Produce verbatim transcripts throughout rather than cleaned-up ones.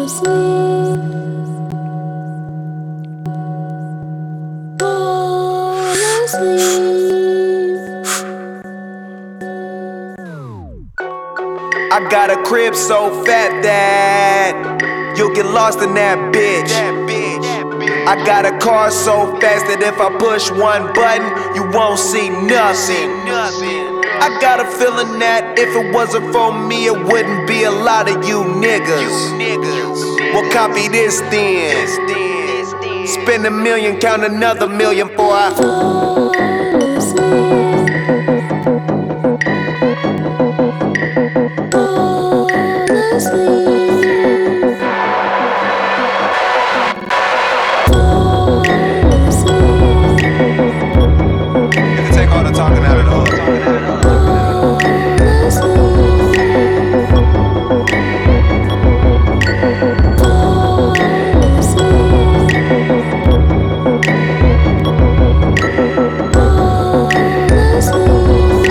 asleep. Fall asleep. I got a crib so fat that you'll get lost in that bitch. I got a car so fast that if I push one button, you won't see nothing. I got a feeling that if it wasn't for me, it wouldn't be a lot of you niggas. Well, copy this then. Spend a million, count another million before I Fall asleep. Fall asleep. Fall asleep. You can take all the talking out of the hood. Fall asleep. Fall asleep. Fall asleep.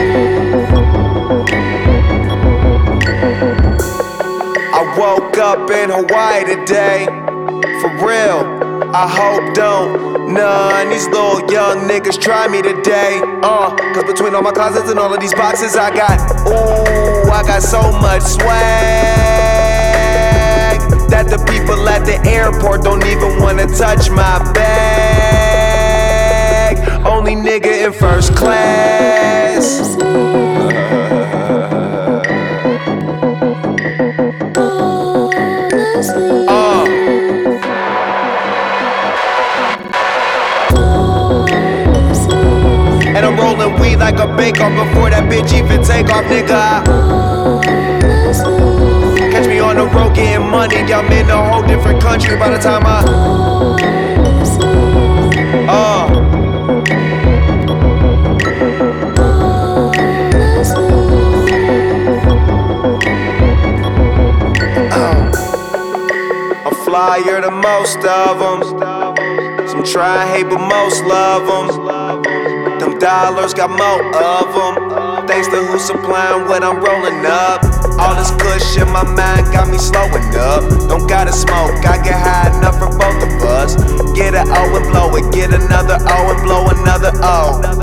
I woke up in Hawaii today. For real, I hope don't none these little young niggas try me today. Uh, cause between all my closets and all of these boxes I got, ooh, I got so much swag that the people at the airport don't even wanna touch my bag. Only nigga in first class. Uh, and I'm rolling weed like a bake-off before that bitch even take off, nigga. Catch me on the road getting money, I'm in a whole different country by the time I Uh I'm flyer than most of them. Some try and hate, but most love them. Them dollars got more of them. Thanks to who's supplying what I'm rolling up. All this kush in my mind got me slowing up. Don't gotta smoke, I get high enough for both of us. Get an O and blow it, get another O and blow another O.